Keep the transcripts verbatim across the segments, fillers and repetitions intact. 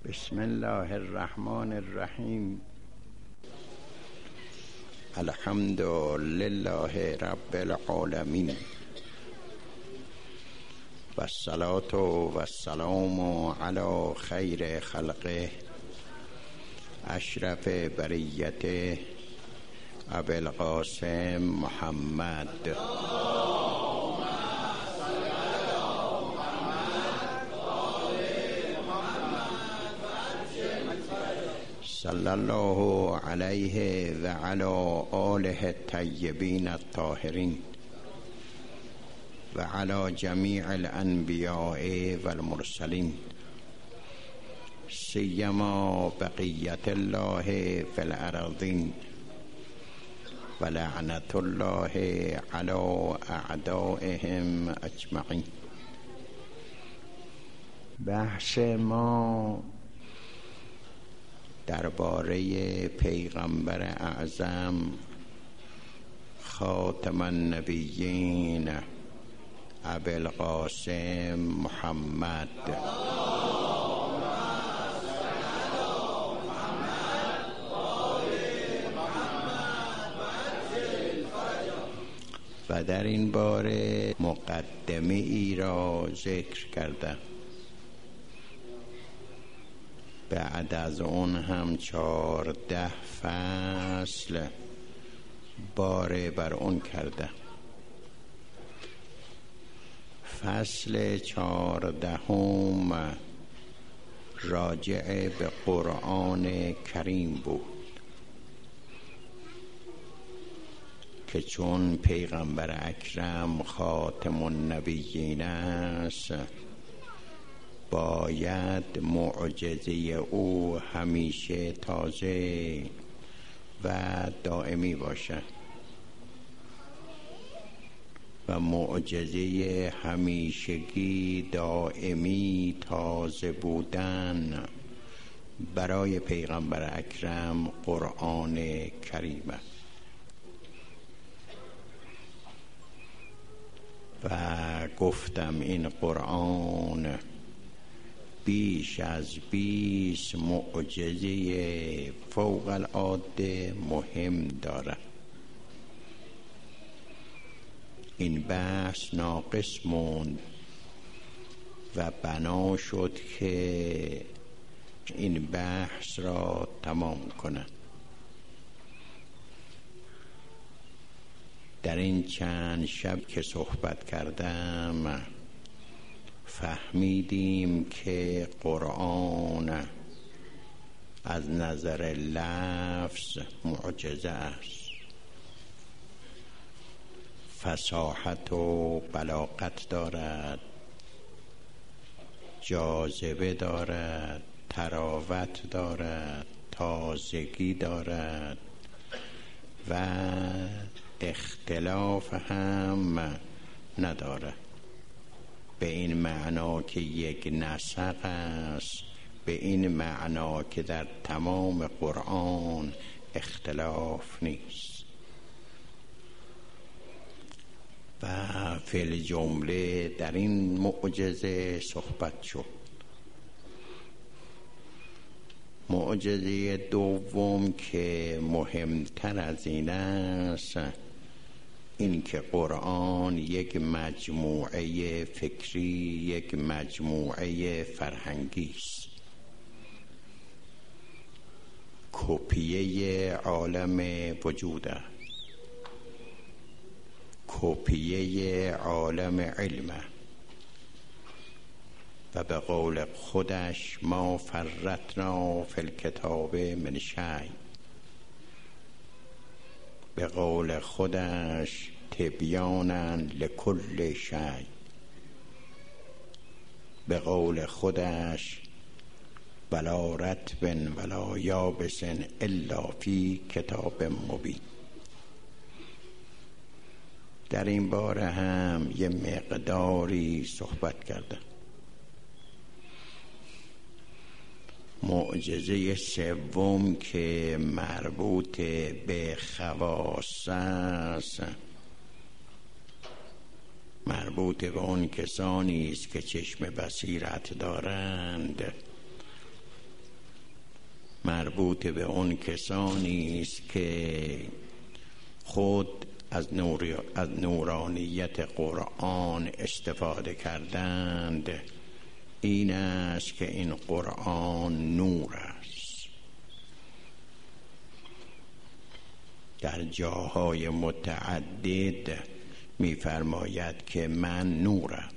بسم الله الرحمن الرحیم. الحمد لله رب العالمین و الصلاة و السلام علی خیر خلقه اشرف بریته ابی القاسم محمد صلی الله علیه و علی آله الطیبین الطاهرین و علی جمیع الانبیاء والمرسلین سیما بقیت الله فی الارضین و لعنت الله علی اعدائهم اجمعین. بحث ما درباره پیغمبر اعظم خاتم النبیین ابی القاسم محمد و در این باره مقدمه ای را ذکر کرده. بعد از اون هم چهارده فصل باره بر اون کرده. فصل چهاردهم راجع به قرآن کریم بود که چون پیغمبر اکرم خاتم النبیین است باید معجزه او همیشه تازه و دائمی باشد و معجزه همیشگی دائمی تازه بودن برای پیغمبر اکرم قرآن کریم است. و گفتم این قرآن بیش از بیست معجزه فوق العاده مهم دارد. این بحث ناقص موند و بنا شد که این بحث را تمام کنند. در این چند شب که صحبت کردم فهمیدیم که قرآن از نظر لفظ معجزه است. فصاحت و بلاغت دارد، جاذبه دارد، طراوت دارد، تازگی دارد و اختلاف هم ندارد. به این معنا که یک نسق است، به این معنا که در تمام قرآن اختلاف نیست. و فی الجمله در این معجزه صحبت شد. معجزه دوم که مهمتر از این است این که قرآن یک مجموعه فکری، یک مجموعه فرهنگی است. کپیه عالم وجود است، کپیه عالم علم و به قول خودش ما فرطنا فی الکتاب من شیء، به قول خودش تبیانا لکل شیء، به قول خودش ولا رطب ولا یابس الا فی کتاب مبین. در این باره هم یه مقداری صحبت کردم. معجزه سوم که مربوط به خواص است، مربوط به اون کسانی است که چشم بصیرت دارند مربوط به اون کسانی است که خود از, نور... از نورانیت قرآن استفاده کردند. این است که این قرآن نور است. در جاهای متعدد می‌فرماید که من نورم.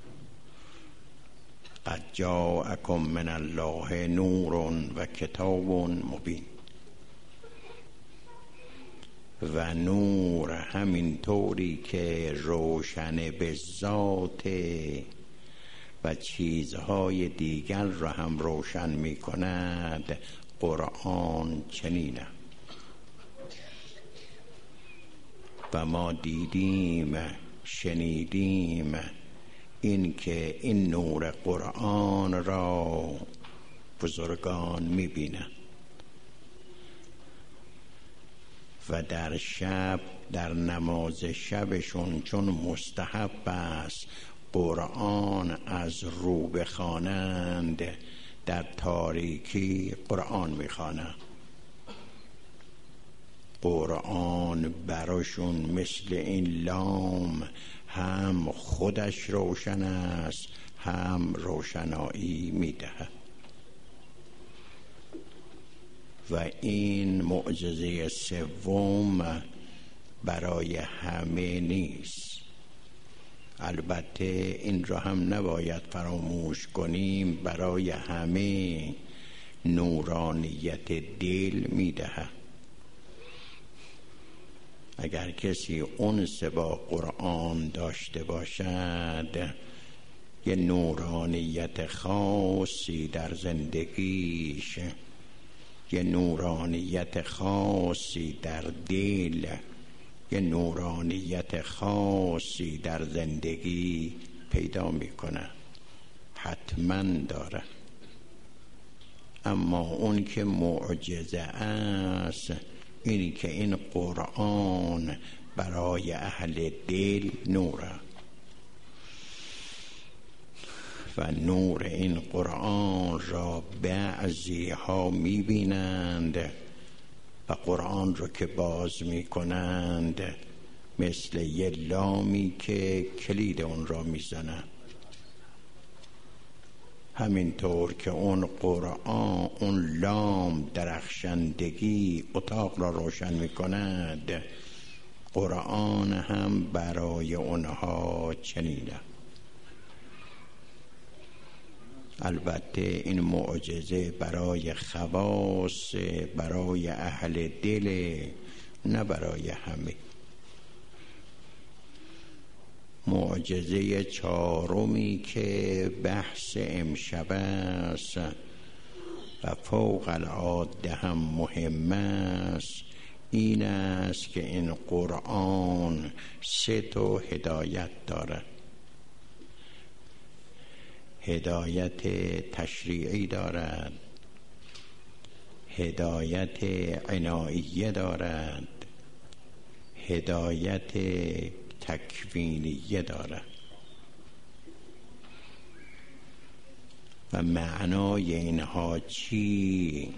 قد جاءکم من الله نور و کتاب مبین. و نور همین طوری که روشن به ذات و چیزهای دیگر را هم روشن می کند، قرآن چنینه. و ما دیدیم، شنیدیم این که این نور قرآن را بزرگان می بینند و در شب، در نماز شبشون چون مستحب است قرآن از رو بخوانند، در تاریکی قرآن میخوانند. قرآن براشون مثل این لام هم خودش روشن است، هم روشنایی میدهد. و این معجزه سوم برای همه نیست. البته این را هم نباید فراموش کنیم، برای همه نورانیت دل میدهد. اگر کسی انس با قرآن داشته باشد، یه نورانیت خاصی در زندگیش، یه نورانیت خاصی در دل، یه نورانیت خاصی در زندگی پیدا میکنه، حتما داره. اما اون که معجزه است اینی که این قرآن برای اهل دل نوره و نور این قرآن را بعضی ها می بینند و قرآن رو که باز می کنند مثل یه لامی که کلید اون را می زنند. همینطور که اون قرآن، اون لام درخشندگی اتاق را روشن می کند، قرآن هم برای اونها چنینه. البته این معجزه برای خواص، برای اهل دل، نه برای همه. معجزه چهارمی که بحث امشب است و فوق العاده هم مهم است، این است که این قرآن سه تا هدایت دارد. هدایت تشریعی دارد، هدایت عناییه دارد، هدایت تکوینیه دارد. و معنای اینها چی؟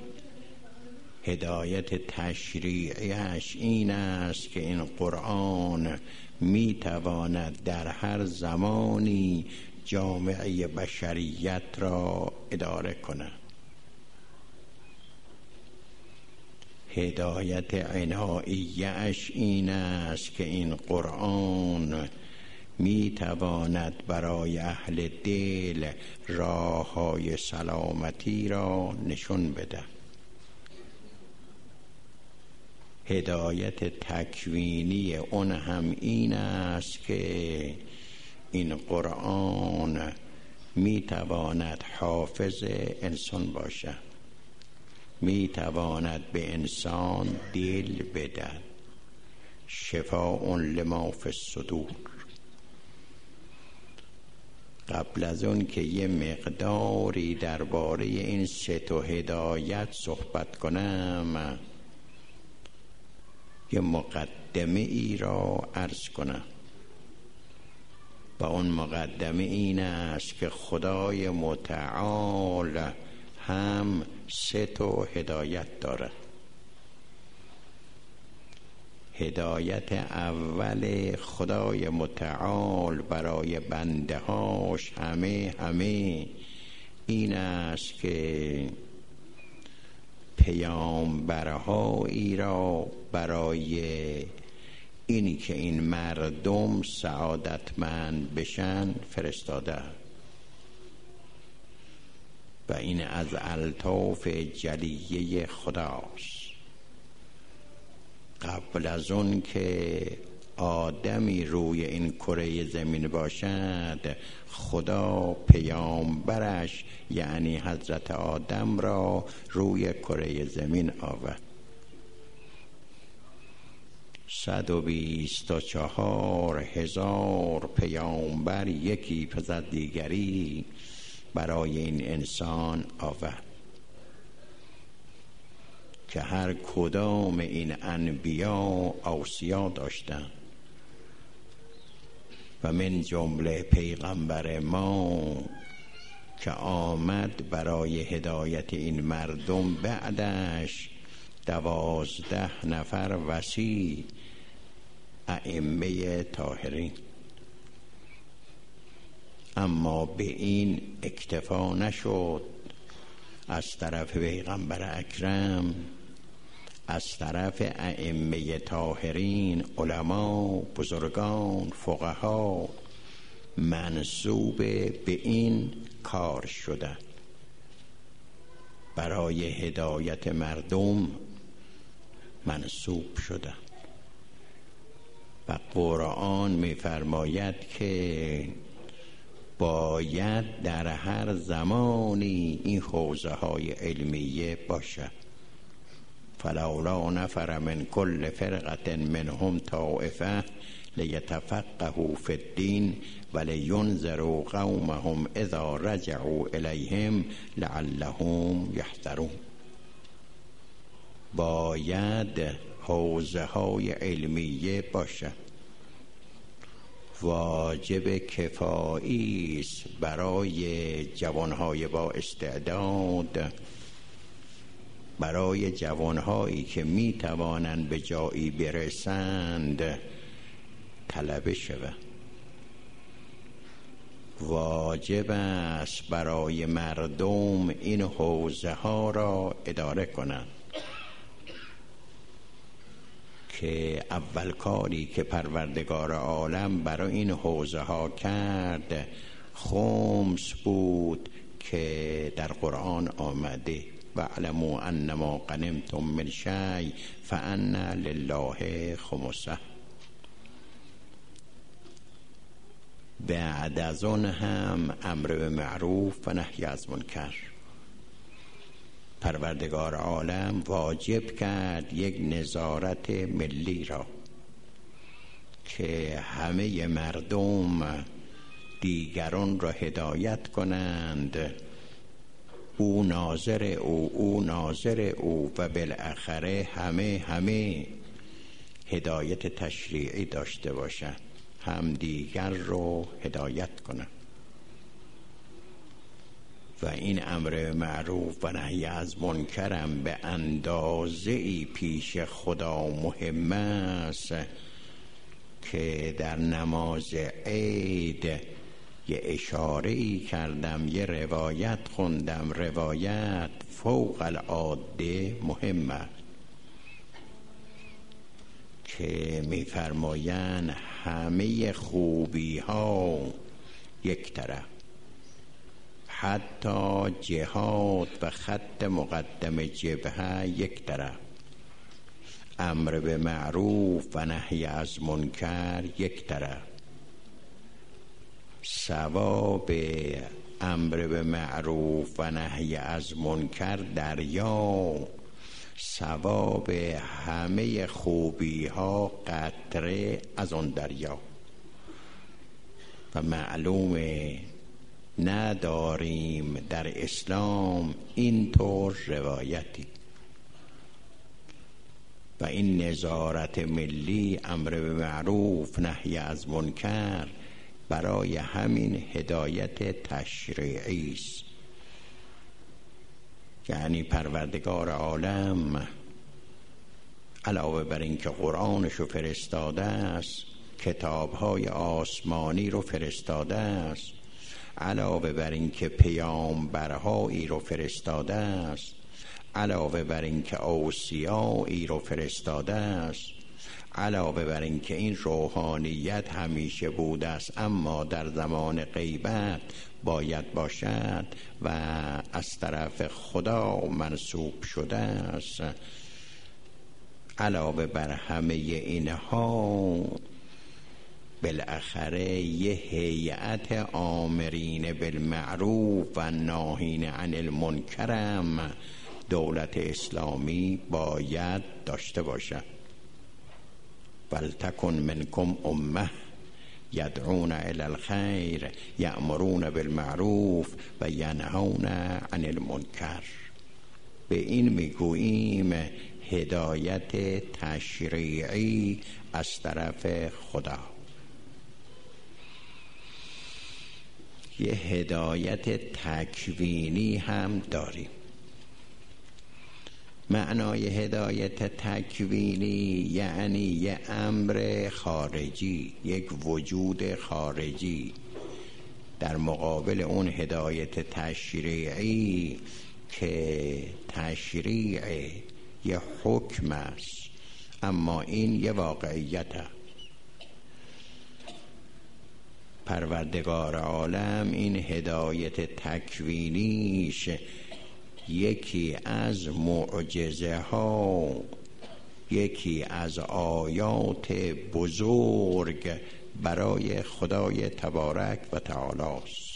هدایت تشریعیش این است که این قرآن می تواند در هر زمانی جامعه بشریت را اداره کند. هدایت عناییش این است که این قرآن می تواند برای اهل دل راه های سلامتی را نشون بده. هدایت تکوینی اون هم این است که این قرآن می تواند حافظ انسان باشد، می تواند به انسان دل بدهد. شفاء لما فی الصدور. قبل از اون که یه مقداری درباره این سه تا هدایت صحبت کنم، یه مقدمه ای را عرض کنم. و اون مقدمه این است که خدای متعال هم سه تا هدایت داره. هدایت اول خدای متعال برای بنده هاش همه همه این است که پیامبرهایی را برای اینی که این مردم سعادتمند بشن فرستاده و این از الطاف جلیه خداست. قبل از اون که آدمی روی این کره زمین باشد، خدا پیامبرش یعنی حضرت آدم را روی کره زمین آورد. صد و بیست و چهار هزار پیامبر یکی پس از دیگری برای این انسان آورد که هر کدام این انبیا اوصیا داشتند و من جمله پیغمبر ما که آمد برای هدایت این مردم، بعدش دوازده نفر وصی ائمه طاهرین. اما به این اکتفا نشد. از طرف پیغمبر اکرم، از طرف ائمه طاهرین، علما، بزرگان، فقها منسوب به این کار شدند برای هدایت مردم منسوب شدند. و قرآن می‌فرماید که باید در هر زمانی این حوزه های علمیه باشد. فلولا نفر من کل فرقة منهم طائفة لیتفقهوا فی الدین ولینذروا قومهم اذا رجعوا الیهم لعلهم یحذرون. باید حوزه های علمیه باشد. واجب کفایی است برای جوانهای با استعداد، برای جوانهایی که می توانند به جایی برسند طلبه شود. واجب است برای مردم این حوزه ها را اداره کنند که اول کاری که پروردگار عالم برای این حوزه ها کرد خمس بود که در قرآن آمده واعلموا انما غنمتم من شیء فان لله خمسه. بعد از اون هم امر به معروف و نهی از منکر. پروردگار عالم واجب کرد یک نظارت ملی را که همه مردم دیگران را هدایت کنند، او ناظر او او ناظر او و بالاخره همه همه هدایت تشریعی داشته باشند، هم دیگر رو هدایت کنند. و این امر معروف و نهی از منکرم به اندازه‌ای پیش خدا مهم است که در نماز عید یه اشاره‌ای کردم، یه روایت خوندم، روایت فوق العاده مهمه که می‌فرمایند همه خوبی ها یک طرف، حتی جهاد و خط مقدم جبهه یک طرف، امر به معروف و نهی از منکر یک طرف. ثواب امر به معروف و نهی از منکر دریا، ثواب همه خوبی ها قطره از آن دریا. و معلومه نداریم در اسلام اینطور روایتی. و این نظارت ملی، امر به معروف نهی از منکر، برای همین هدایت تشریعی است یعنی پروردگار عالم علاوه بر این که قرآنشو فرستاده است، کتاب‌های آسمانی رو فرستاده است، علاوه بر این که پیامبرهایی رو فرستاده است، علاوه بر این که اوصیایی رو فرستاده است، علاوه بر این که این روحانیت همیشه بوده است اما در زمان غیبت باید باشد و از طرف خدا منصوب شده است، علاوه بر همه اینها بالاخره یه هیئت آمرین بالمعروف و ناهین عن المنکرم دولت اسلامی باید داشته باشد. ولتکن منکم امه یدعون الی الخیر یأمرون بالمعروف و ینهون عن المنکر. به این میگوییم هدایت تشریعی از طرف خدا. یه هدایت تکوینی هم داریم. معنای هدایت تکوینی یعنی یه امر خارجی، یک وجود خارجی در مقابل اون هدایت تشریعی که تشریع یه حکم است اما این یه واقعیته. پروردگار عالم این هدایت تکوینیش یکی از معجزه ها، یکی از آیات بزرگ برای خدای تبارک و تعالی است.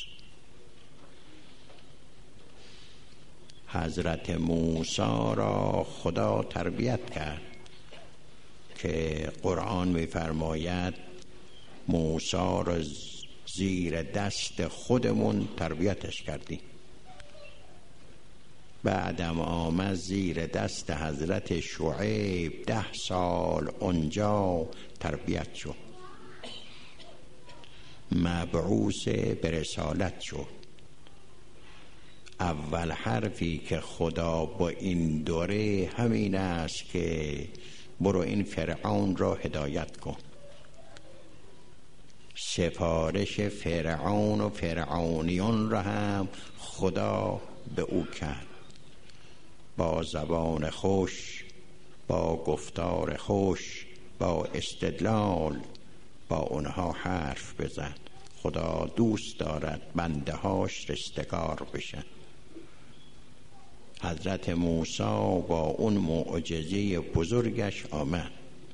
حضرت موسی را خدا تربیت کرد که قرآن می‌فرماید موسی را زیر دست خودمون تربیتش کردیم. بعدم آمد زیر دست حضرت شعیب ده سال اونجا تربیت شد، مبعوث به رسالت شد. اول حرفی که خدا با این دوره همین است که برو این فرعون را هدایت کن. سفارش فرعون و فرعونیون را هم خدا به او کرد، با زبان خوش، با گفتار خوش، با استدلال با اونها حرف بزن. خدا دوست دارد بنده هاش رستگار بشن. حضرت موسی با اون معجزه بزرگش آمد.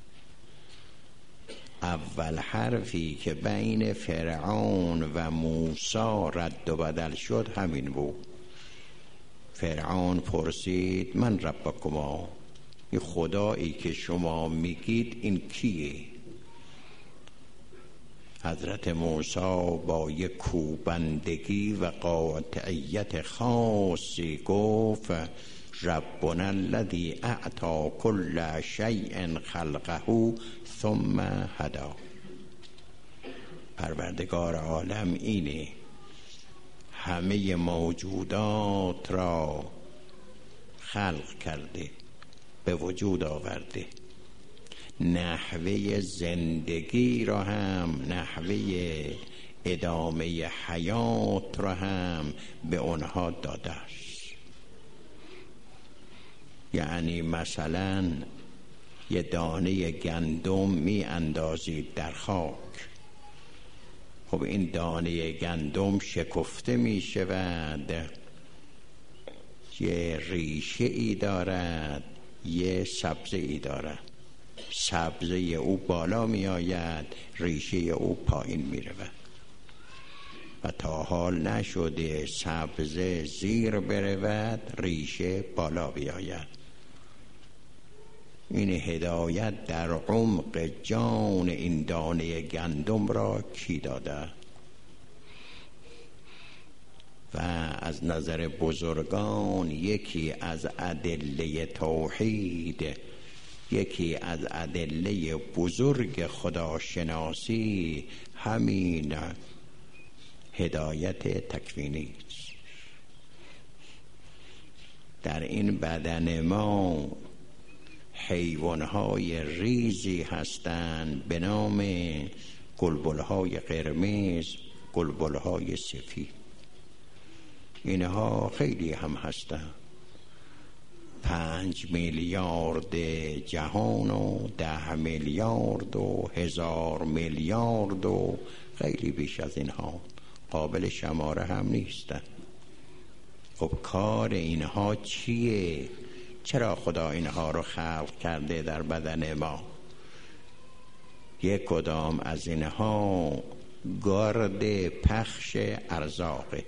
اول حرفی که بین فرعون و موسی رد و بدل شد همین بود. فرعون پرسید من ربکما، این خدایی که شما میگید این کیه؟ حضرت موسی با یک کوبندگی و قاطعیت خاصی گفت ربنا الذی اعطی کل شیء خلقه ثم هدی. پروردگار عالم اینه، همه موجودات را خلق کرده، به وجود آورده، نحوه زندگی را هم، نحوه ادامه حیات را هم به اونها داده است. یعنی مثلا یه دانه گندم می اندازید در خاک، خب این دانه گندم شکفته می شود، یه ریشه ای دارد، یه سبزه ای دارد. سبزه او بالا می آید، ریشه او پایین می رود و تا حال نشده سبزه زیر برود ریشه بالا بیاید. این هدایت در عمق جان این دانه گندم را کی داده؟ و از نظر بزرگان یکی از ادله توحید، یکی از ادله بزرگ خداشناسی همین هدایت تکوینی است. در این بدن ما حیوانهای ریزی هستند به نام گلبلهای قرمز، گلبلهای سفید. اینها خیلی هم هستند. پنج میلیارد جهان و ده میلیارد و هزار میلیارد و خیلی بیش از اینها، قابل شماره هم نیستند. خب کار اینها چیه؟ چرا خدا اینها رو خلق کرده در بدن ما؟ یک کدام از اینها گارد پخش ارزاقه،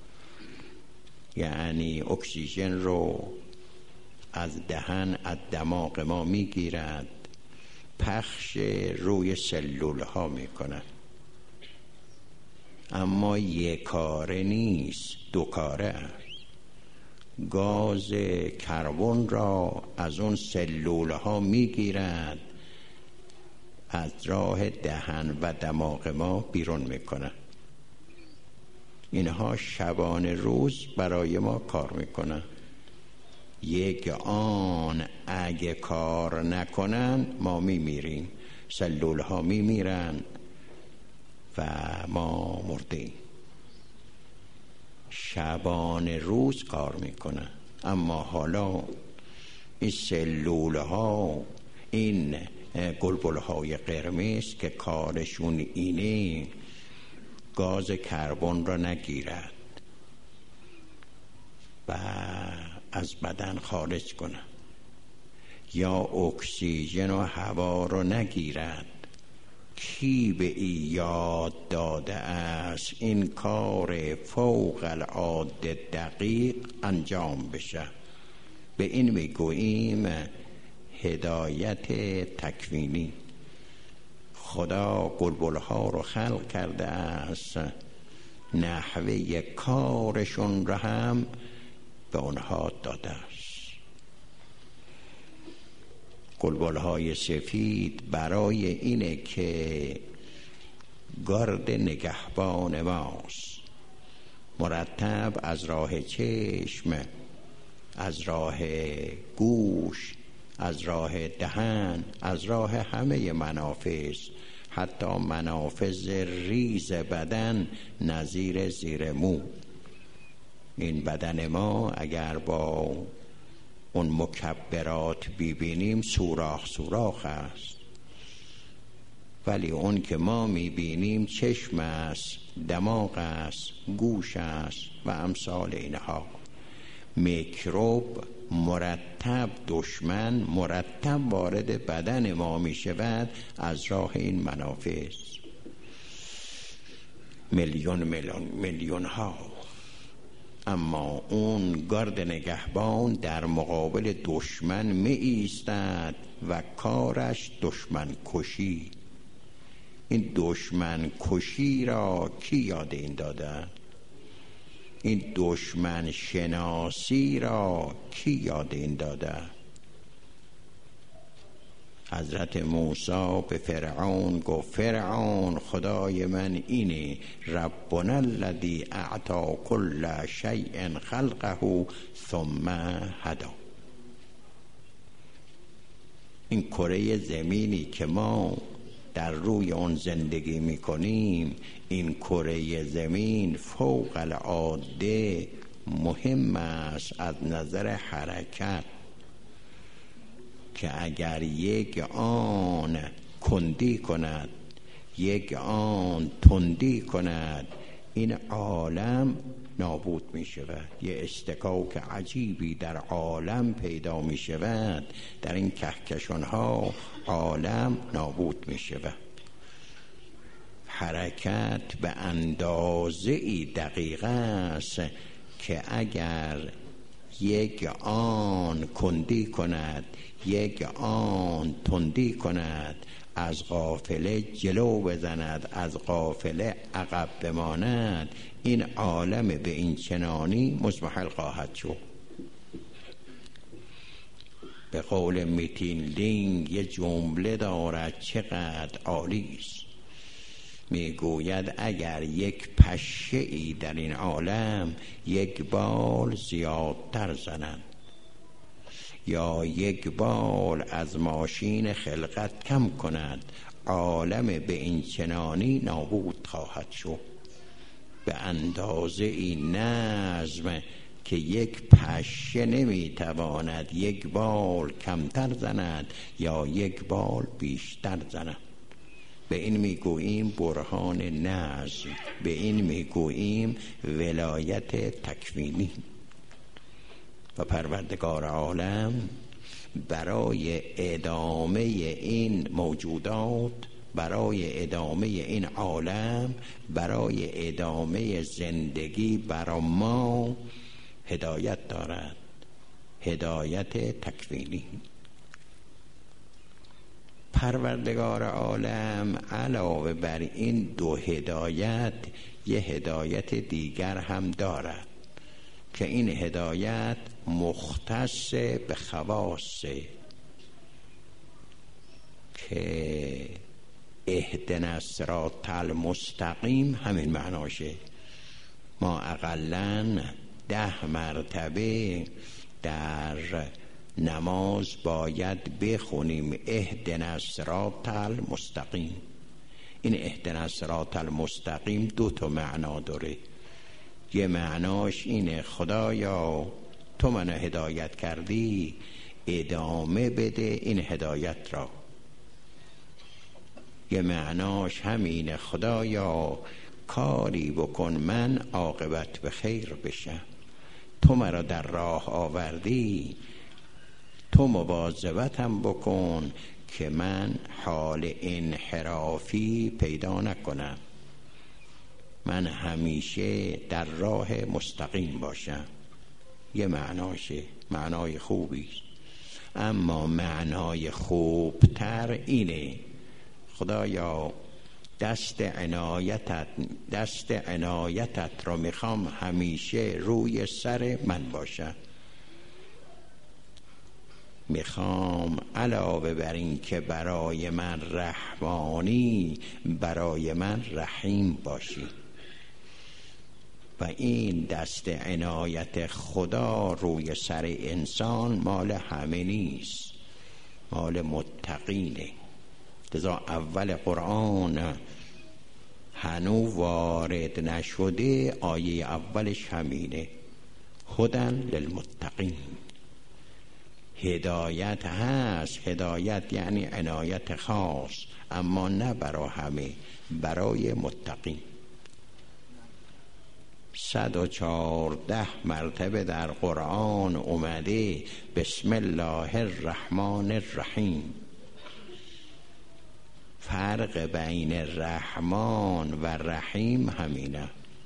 یعنی اکسیژن رو از دهن از دماغ ما میگیرد، پخش روی سلول ها میکنه. اما یک کاره نیست، دو کاره است. گاز کربن را از اون سلول ها میگیرد، از راه دهن و دماغ ما بیرون میکنه. اینها شبانه روز برای ما کار میکنن. یک آن اگه کار نکنن ما میمیریم، سلول ها میمیرن و ما مردیم. شبانه روز کار میکنن. اما حالا این سلول ها، این گلبل های قرمز که کارشون اینه گاز کربن را نگیرد و از بدن خارج کنه، یا اکسیژن و هوا رو نگیرد. کی به ای یاد داده است این کار فوق العاده دقیق انجام بشه؟ به این میگوییم هدایت تکوینی. خدا گلبل‌ها رو خلق کرده است، نحوه کارشون رو هم به اونها داده است. گلبل‌های سفید برای اینه که گارد نگهبان ماست، مرتب از راه چشم، از راه گوش، از راه دهن، از راه همه منافذ، حتی منافذ ریز بدن نظیر زیر مو. این بدن ما اگر با اون مکبرات ببینیم سوراخ سوراخ است، ولی اون که ما میبینیم چشم است، دماغ است، گوش است و امثال اینها. میکروب مرتب دشمن مرتب وارد بدن ما می شود از راه این منافذ. میلیون میلیون میلیون ها. اما اون گارد نگهبان در مقابل دشمن می ایستد و کارش دشمن کشی. این دشمن کشی را کی یاد این داده؟ این دشمن شناسی را کی یاد این داده؟ حضرت موسی به فرعون گفت فرعون خدای من اینه، ربنا الذی اعطی کل شیء خلقه ثم هدی. این کره زمینی که ما در روی اون زندگی میکنیم، این کره زمین فوق العاده مهم است از نظر حرکت، که اگر یک آن کندی کند، یک آن تندی کند، این عالم نابود می شود. یه اشتکاک عجیبی در عالم پیدا می شود. در این کهکشان ها عالم نابود می شود. حرکت به اندازه ای دقیق است که اگر یک آن کندی کند، یک آن تندی کند، از قافله جلو بزند، از قافله عقب بماند، این عالم به این چنانی مضمحل خواهد شد. به قول میتین لینگ یه جمله دارد چقدر عالی است. میگوید اگر یک پشه ای در این عالم یک بال زیادتر زنند، یا یک بال از ماشین خلقت کم کند، عالم به این چنانی نابود خواهد شد. به اندازه این نظم که یک پشه نمیتواند یک بال کمتر زند یا یک بال بیشتر زند. به این میگوییم برهان نظم، به این میگوییم ولایت تکوینی. و پروردگار عالم برای ادامه این موجودات، برای ادامه این عالم، برای ادامه زندگی برای ما هدایت دارد، هدایت تکوینی. پروردگار عالم علاوه بر این دو هدایت یه هدایت دیگر هم دارد که این هدایت مختص به خواصه، که اهدنا الصراط المستقیم همین معناشه. ما اقلاً ده مرتبه در نماز باید بخونیم اهدنا الصراط المستقیم. این اهدنا الصراط المستقیم دو تا معنا داره. یه معناش اینه خدایا تو منو هدایت کردی، ادامه بده این هدایت را. یه معناش همینه خدایا کاری بکن من عاقبت به خیر بشم. تو مرا در راه آوردی، تو مواظبتم بکن که من حال انحرافی پیدا نکنم، من همیشه در راه مستقیم باشم. یه معناشه، معنای خوبی. اما معنای خوبتر اینه خدایا دست عنایتت دست عنایتت رو میخوام همیشه روی سر من باشه. میخوام علاوه بر این که برای من رحمانی، برای من رحیم باشی. و این دست عنایت خدا روی سر انسان مال همه نیست، مال متقینه. لذا اول قرآن هنو وارد نشده، آیه اولش همینه، هدن للمتقین. هدایت هست، هدایت یعنی عنایت خاص، اما نه برای همه، برای متقین. صد و چارده مرتبه در قرآن اومده بسم الله الرحمن الرحیم. فرق بین رحمان و رحیم همینه.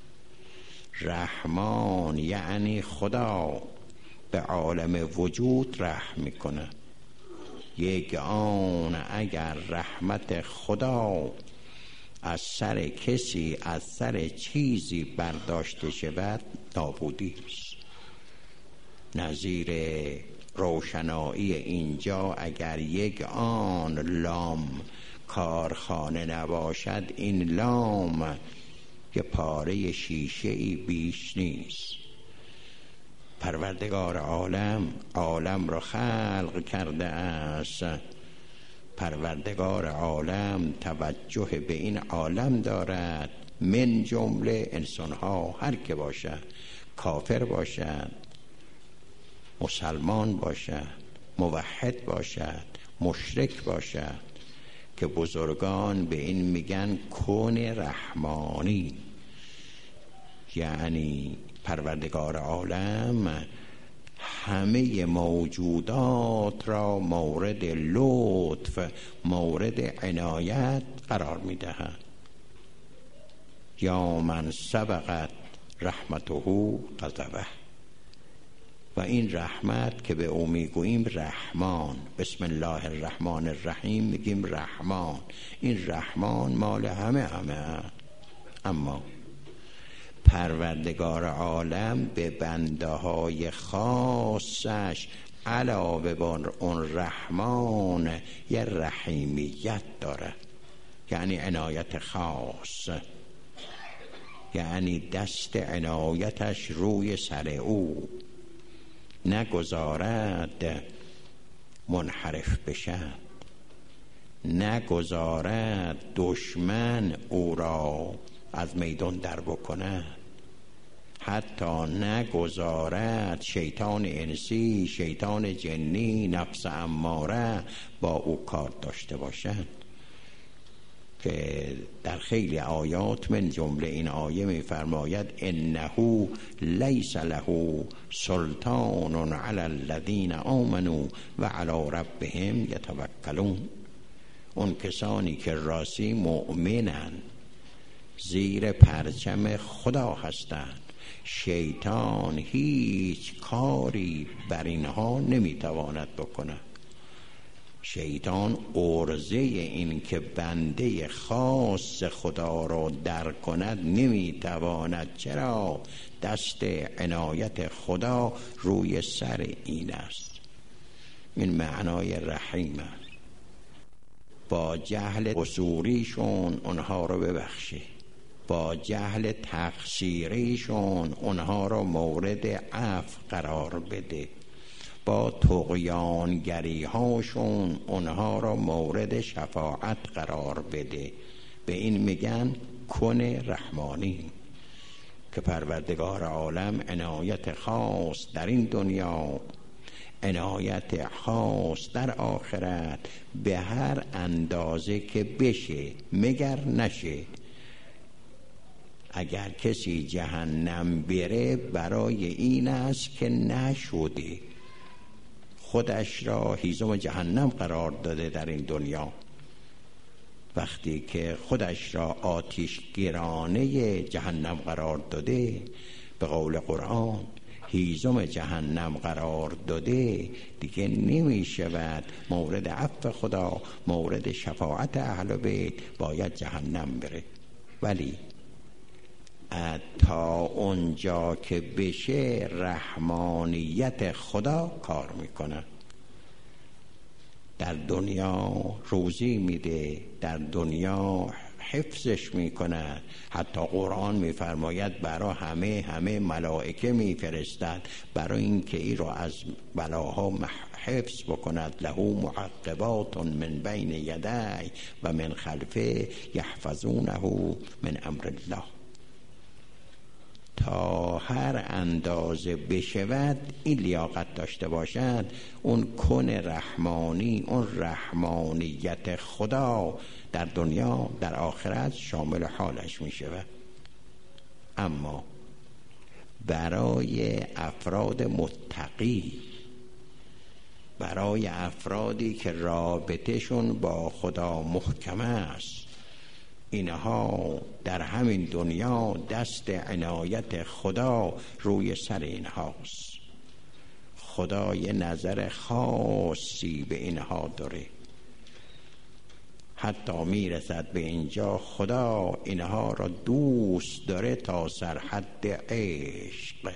رحمان یعنی خدا به عالم وجود رحم میکنه. یک آن اگر رحمت خدا از سر کسی، از سر چیزی برداشته شود، نابودی است. نظیر روشنایی اینجا اگر یک آن لام کارخانه نباشد، این لام یه پاره شیشه ای بیش نیست. پروردگار عالم عالم را خلق کرده است. پروردگار عالم توجه به این عالم دارد، من جمله انسانها، هر که باشد، کافر باشد، مسلمان باشد، موحد باشد، مشرک باشد، که بزرگان به این میگن کون رحمانی. یعنی پروردگار عالم همه موجودات را مورد لطف، مورد عنایت قرار میدهد. یا من سبقت رحمته غضبه. و این رحمت که به او میگوییم رحمان، بسم الله الرحمن الرحیم میگیم رحمان. این رحمان مال همه همه. اما پروردگار عالم به بنده های خاصش علاوه بر اون رحمان یه رحیمیت داره، یعنی عنایت خاص، یعنی دست عنایتش روی سر او. نگذارد منحرف بشد، نگذارد دشمن او را از میدان در بکند، حتی نگذارد شیطان انسی، شیطان جنی، نفس اماره با او کار داشته باشد. که در خیلی آیات من جمله این آیه می فرماید انه لیس له سلطان علی الذین آمنوا و علی ربهم یتوکلون. اون کسانی که راستی مؤمنن، زیر پرچم خدا هستند، شیطان هیچ کاری بر اینها نمیتواند بکند. شیطان عرضه این که بنده خاص خدا را در کند نمیتواند. چرا؟ دست عنایت خدا روی سر این است. این معنای رحیم است. با جهل قصوریشون اونها رو ببخشه، با جهل تقصیریشون اونها رو مورد عفو قرار بده، با طغیانگری هاشون اونها رو مورد شفاعت قرار بده. به این میگن کن رحمانی، که پروردگار عالم عنایت خاص در این دنیا، عنایت خاص در آخرت به هر اندازه که بشه، مگر نشه. اگر کسی جهنم بره برای این است که نشده، خودش را هیزم جهنم قرار داده در این دنیا. وقتی که خودش را آتش گرانه جهنم قرار داده، به قول قرآن هیزم جهنم قرار داده، دیگه نمی شود مورد عفو خدا، مورد شفاعت اهل بیت، باید جهنم بره. ولی تا اونجا که بشه رحمانیت خدا کار میکنه. در دنیا روزی میده، در دنیا حفظش میکنه. حتی قرآن میفرماید برای همه همه ملائکه میفرستد برای اینکه این رو از بلاها حفظ بکند. له معقبات من بین یدی و من خلفه یحفظونه من امر الله. تا هر اندازه بشود این لیاقت داشته باشد، اون کن رحمانی، اون رحمانیت خدا در دنیا در آخرت شامل حالش می شود. اما برای افراد متقی، برای افرادی که رابطهشون با خدا محکم است، اینها در همین دنیا دست عنایت خدا روی سر اینهاست. خدا یه نظر خاصی به اینها داره. حتی میرسد به اینجا خدا اینها را دوست داره تا سرحد عشق.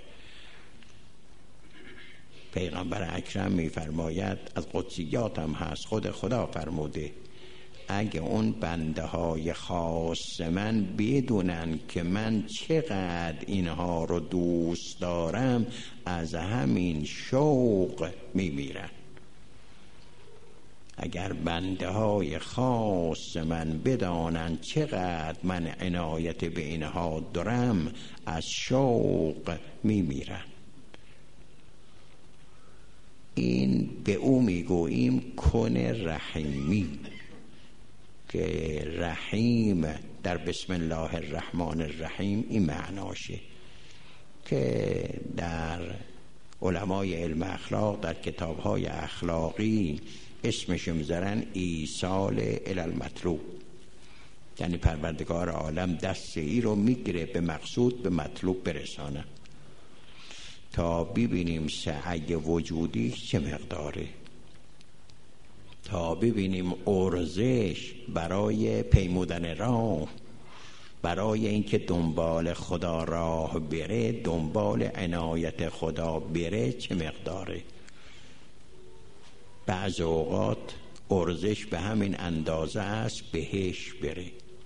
پیغمبر اکرم میفرماید، از قدسیات هم هست، خود خدا فرموده اگه اون بنده های خاص من بدونن که من چقدر اینها رو دوست دارم، از همین شوق میمیرن. اگر بنده های خاص من بدانن چقدر من عنایت به اینها دارم، از شوق میمیرن. این به او میگوییم کن رحیمی، که رحیم در بسم الله الرحمن الرحیم این معناشه که در علمای علم اخلاق در کتابهای اخلاقی اسمش میذارن ایصال الی المطلوب. یعنی پروردگار عالم دست ای رو میگیره به مقصود، به مطلوب برسانه، تا ببینیم سعی وجودی چه مقداره، تا ببینیم ارزش برای پیمودن راه، برای اینکه دنبال خدا راه بره، دنبال عنایت خدا بره چه مقداره. بعض اوقات ارزش به همین اندازه است بهش بره،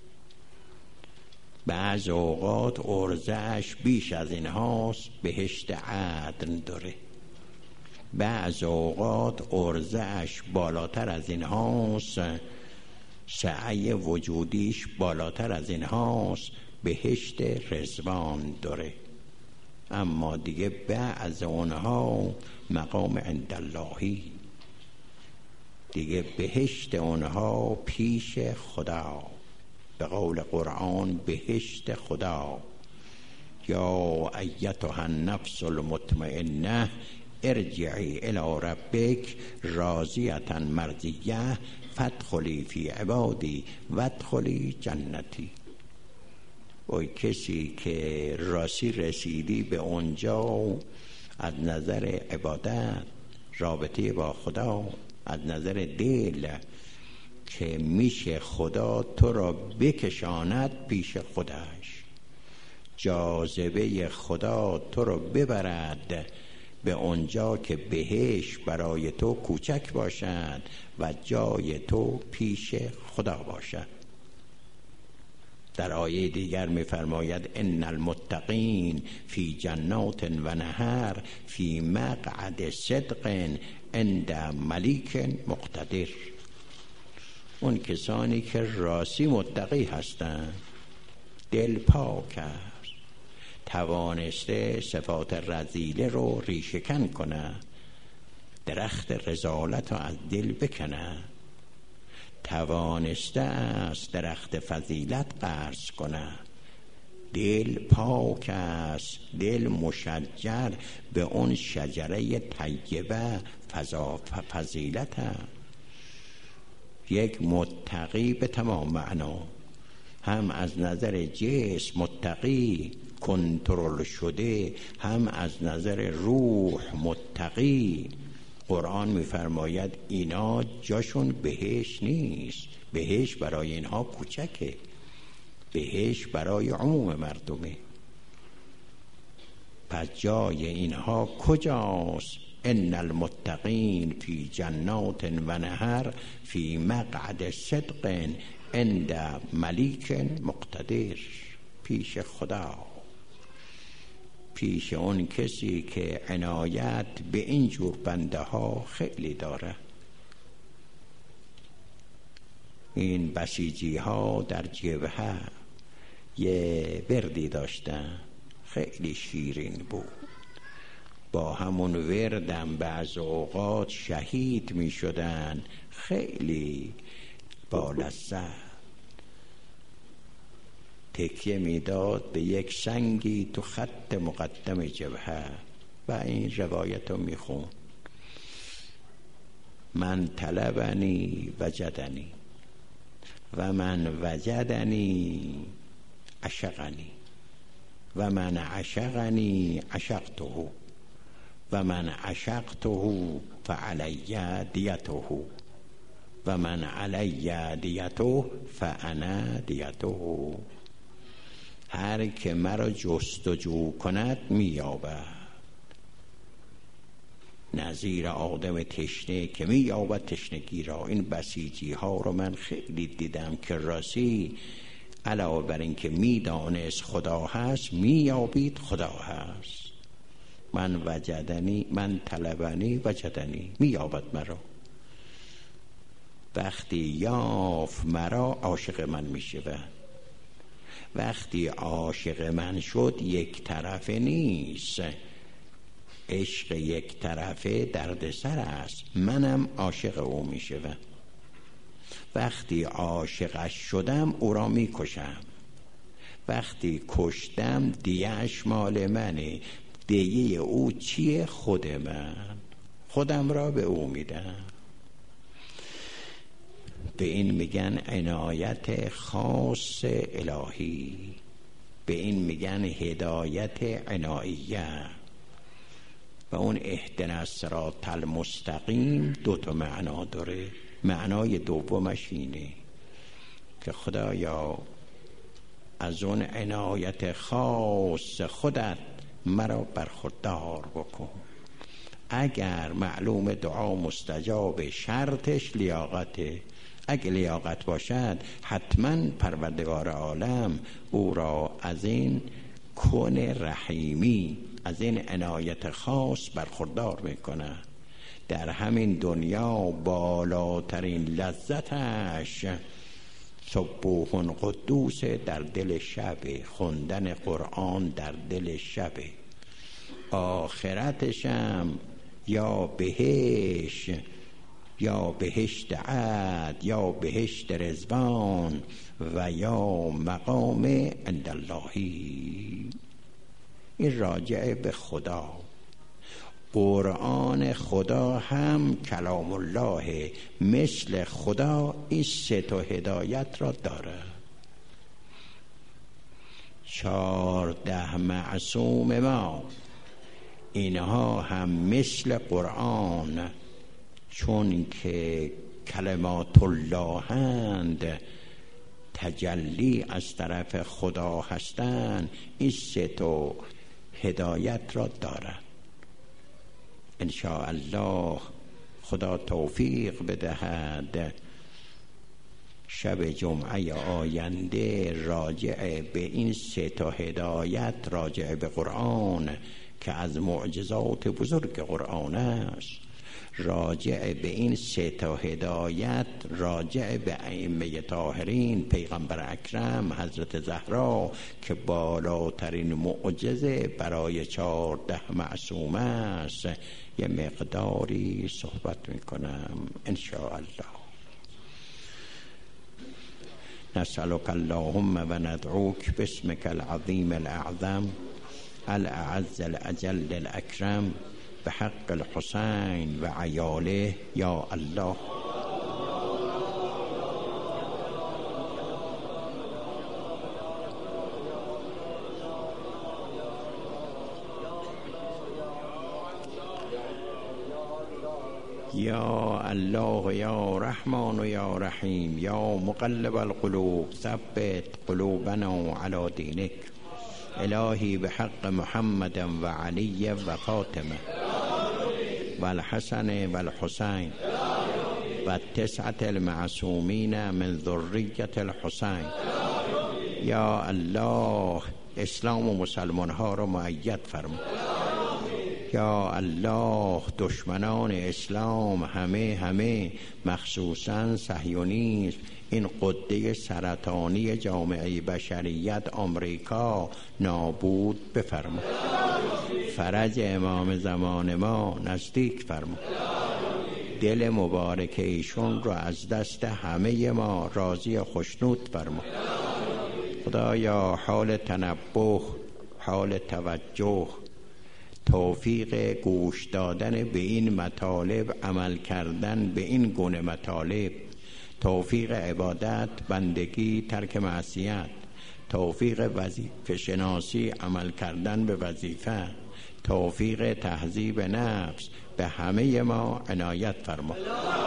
بعض اوقات ارزش بیش از این هاست، بهشت عدن داره. بعض اوقات عرضه‌اش بالاتر از این هاست، سعی وجودیش بالاتر از این هاست، بهشت رضوان داره. اما دیگه بعض اونها مقام عند اللهی، دیگه بهشت اونها پیش خدا. به قول قرآن بهشت خدا، یا ایتها النفس المطمئنه ارجعی الی ربک راضیة مرضیه فادخلی فی عبادی وادخلی جنتی. وای کسی که راستی رسیدی به اونجا از نظر عبادت، رابطه با خدا، از نظر دل، که میشه خدا تو را بکشاند پیش خودش، جاذبه خدا تو را ببرد به اونجا که بهش برای تو کوچک باشد و جای تو پیش خدا باشد. در آیه دیگر می‌فرماید ان المتقین فی جنات و نهر فی مقعد صدق عند ملیک مقتدر. اون کسانی که راستی متقی هستند، دل پاک است، توانسته صفات رذیله رو ریشه‌کن کنه، درخت رذالت رو از دل بکنه، توانسته است درخت فضیلت غرس کنه، دل پاک است، دل مشجر به اون شجره طیبه فضا فضیلت است. یک متقی به تمام معنا، هم از نظر جسم متقی کنترل شده، هم از نظر روح متقی. قرآن می‌فرماید اینا جاشون بهش نیست، بهش برای اینها کوچکه، بهش برای عموم مردمه. پس جای اینها کجاست؟ ان المتقین فی جنات و نهر فی مقعد صدق عند ملیک مقتدر، پیش خدا، پیش اون کسی که عنایت به این جور بنده ها خیلی داره. این بسیجی ها در جبهه یه وردی داشتن، خیلی شیرین بود. با همون وردم بعض اوقات شهید می شدن، خیلی با لذت. تکیه میداد به یک سنگی تو خط مقدم جبهه و این روایت رو میخون: من طلبنی وجدنی و من وجدنی عشقنی و من عشقنی عشقته و من عشقته فعلی دیته و من علی دیته فانا دیته. هر که مرا جستجو کند مییابد، نظیر آدم تشنه که مییابد تشنگی را. این بسیجی ها رو من خیلی دیدم که راستی علاوه بر این که میدانست خدا هست، مییابید خدا هست. من وجدنی، من طلبنی وجدنی، مییابد مرا. وقتی یافت مرا عاشق من میشود. وقتی عاشق من شد یک طرفه نیست، عشق یک طرفه دردسر است، منم عاشق او میشوم. وقتی عاشقش شدم او را میکشم، وقتی کشتم دیه‌اش مال منه. دیه او چیه؟ خود من، خودم را به او میدم. به این میگن عنایت خاص الهی، به این میگن هدایت عناییه. و اون اهدنا الصراط المستقیم دو تا معنا داره. معنای دومش اینه که خدایا از اون عنایت خاص خودت مرا برخوردار بکن. اگر معلوم دعا مستجاب، شرطش لیاقته. اگه لیاقت باشد حتما پروردگار عالم او را از این کون رحیمی، از این عنایت خاص برخوردار میکنه. در همین دنیا بالاترین لذتش سبوح قدوس در دل شب، خوندن قرآن در دل شب. آخرتشم یا بهش یا بهشت عد یا بهشت رضوان و یا مقام عند الله. این راجع به خدا. قرآن خدا هم کلام الله، مثل خدا این سه تا هدایت را داره. چهارده معصوم ما اینها هم مثل قرآن، چون که کلمات الله هند، تجلی از طرف خدا هستند، این سه تا هدایت را دارند. ان شاء الله خدا توفیق بدهد شب جمعه آینده راجع به این سه تا هدایت، راجع به قرآن که از معجزات بزرگ قرآن است، راجع به این سه تا هدایت، راجع به ائمه طاهرین، پیغمبر اکرم، حضرت زهرا که بالاترین معجزه برای چهارده معصوم است، یه مقداری صحبت میکنم ان شاء الله. نسألك اللهم و ندعوك باسمك العظیم الاعظم الاعز الاجل الاکرم بحق الحسین و عیاله یا الله. یا الله یا رحمان یا رحیم یا مقلب القلوب ثبت قلوبنا علی دینک. الهی بحق محمد و علی و فاطمه و الحسن و الحسین و تسعة المعصومین من ذریت الحسین. یا الله اسلام و مسلمان ها را مؤید فرما. یا الله دشمنان اسلام همه همه مخصوصا صهیونیسم، این قده سرطانی جامعه بشریت آمریکا نابود بفرما. فرج امام زمان ما نزدیک فرما. دل مبارک ایشون را از دست همه ما راضی خوشنود فرما. خدایا حال تنبه، حال توجه، توفیق گوش دادن به این مطالب، عمل کردن به این گونه مطالب، توفیق عبادت، بندگی، ترک معصیت، توفیق وظیفه شناسی، عمل کردن به وظیفه، توفیق تهذیب نفس به همه ما عنایت فرما.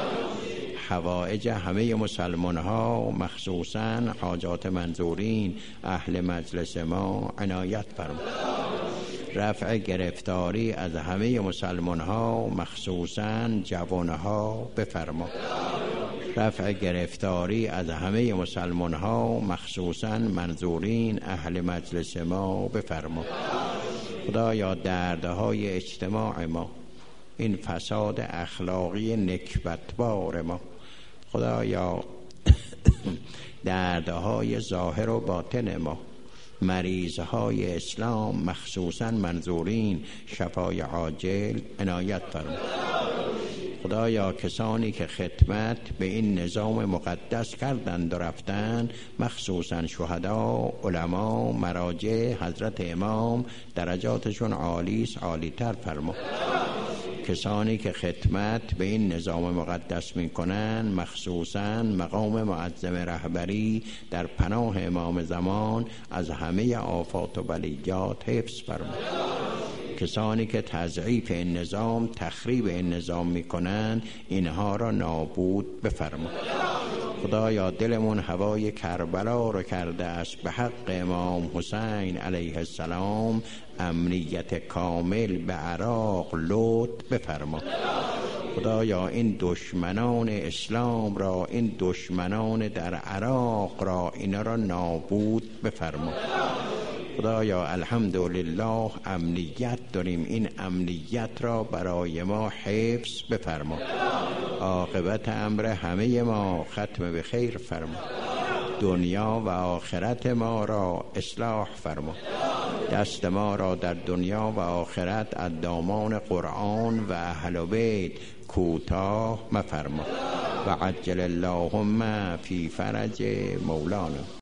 حوائج همه مسلمان ها مخصوصا حاجات منظورین اهل مجلس ما عنایت فرما. رفع گرفتاری از همه مسلمان ها مخصوصا جوان ها بفرما. رفع گرفتاری از همه مسلمان ها مخصوصا منظورین اهل مجلس ما بفرما. خدایا دردهای اجتماع ما، این فساد اخلاقی نکبتبار ما، خدایا دردهای ظاهر و باطن ما، مریضهای اسلام مخصوصا منظورین شفای عاجل عنایت فرما. خدایا کسانی که خدمت به این نظام مقدس کردند و رفتند، مخصوصا شهدا، علما، مراجع، حضرت امام، درجاتشون عالی است، عالی تر فرما. کسانی که خدمت به این نظام مقدس میکنن، مخصوصا مقام معظم رهبری، در پناه امام زمان از همه آفات و بلیات حفظ فرما. کسانی که تضعیف این نظام، تخریب این نظام میکنن، اینها را نابود بفرما. خدایا دلمون هوای کربلا رو کرده است، به حق امام حسین علیه السلام امنیت کامل به عراق لطف بفرما. خدایا این دشمنان اسلام را، این دشمنان در عراق را، اینا را نابود بفرما. خدایا الحمدلله امنیت داریم، این امنیت را برای ما حفظ بفرما، عاقبت امر همه ما ختم به خیر فرما، دنیا و آخرت ما را اصلاح فرما، دست ما را در دنیا و آخرت از دامان قرآن و اهل بیت کوتاه مفرما و عجل اللهم فی فرج مولانا.